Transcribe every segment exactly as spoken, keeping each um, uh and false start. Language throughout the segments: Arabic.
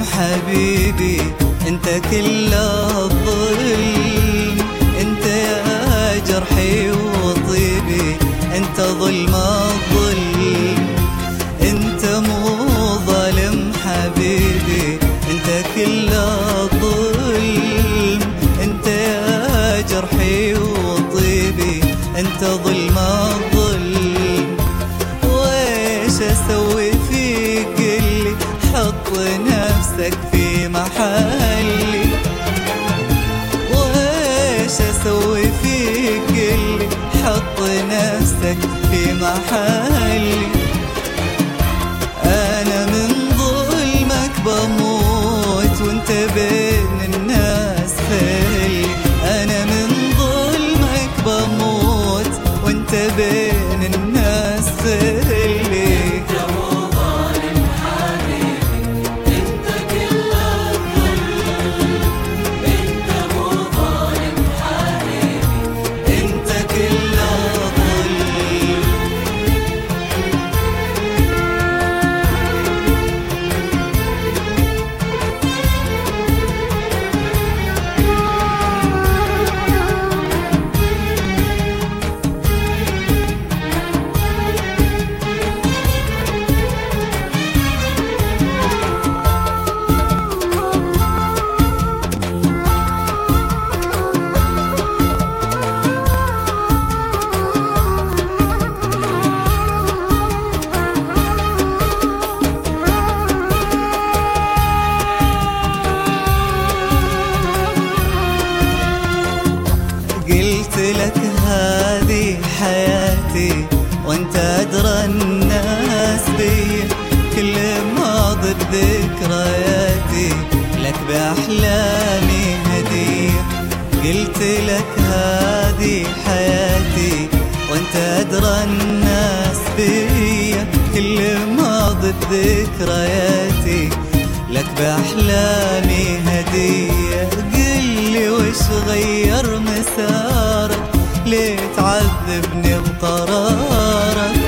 حبيبي انت كل الظلم، انت يا جرحي وطيبي، انت ظلم الظلم، انت مو ظالم حبيبي انت كل الظلم، انت يا جرحي وطيبي، انت ظلم الظلم. ويش اسوي فيك قلي، حط نفسك في محلي، ويش اسوي فيك قلي، حط نفسك في محلي. انا من ظلمك بموت وانت بين الناس خلي، انا من ظلمك بموت وانت بين الناس خلي. قلت لك هذه حياتي وانت ادرى الناس بي، كل ماضي بذكرياتي لك باحلامي هديه. قلت لك هذه حياتي وانت ادرى الناس بي، كل ماضي بذكرياتي لك باحلامي هديه. قلي وش غير مسارك، ليه تعذبني بقرارك؟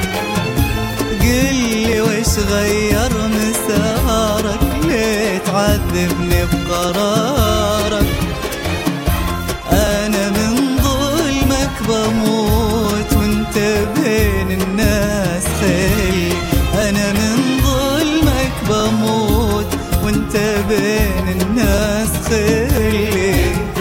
قلي وش غير مسارك، ليه تعذبني بقرارك؟ انا من ظلمك بموت وانت بين الناس خلي، انا من ظلمك بموت وانت بين الناس خلي.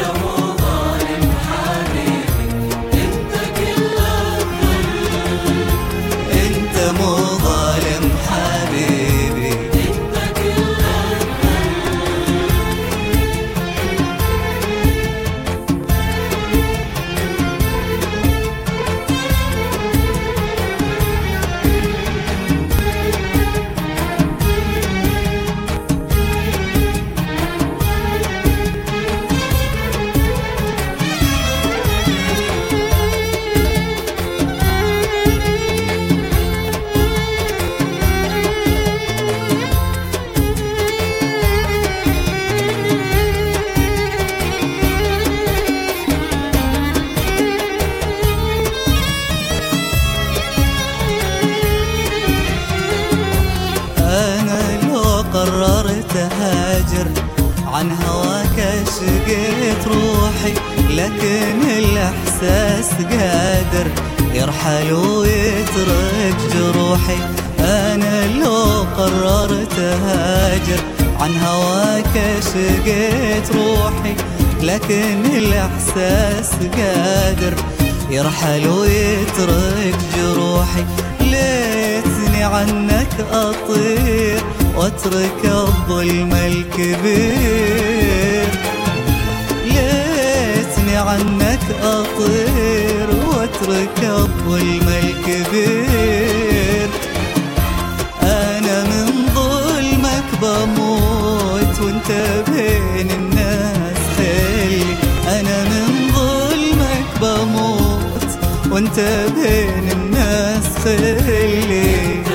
قررت هاجر عن هواك شقيت روحي، لكن الإحساس قادر يرحل ويترك جروحي. أنا لو قررت هاجر عن هواك شقيت روحي، لكن الإحساس قادر يرحل ويترك جروحي. ليتني عنك أطير واترك الظلم الكبير، ليتني عنك أطير واترك الظلم الكبير. أنا من ظلمك بموت وانت بين الناس خلي، أنا من ظلمك بموت وانت بين الناس خلي.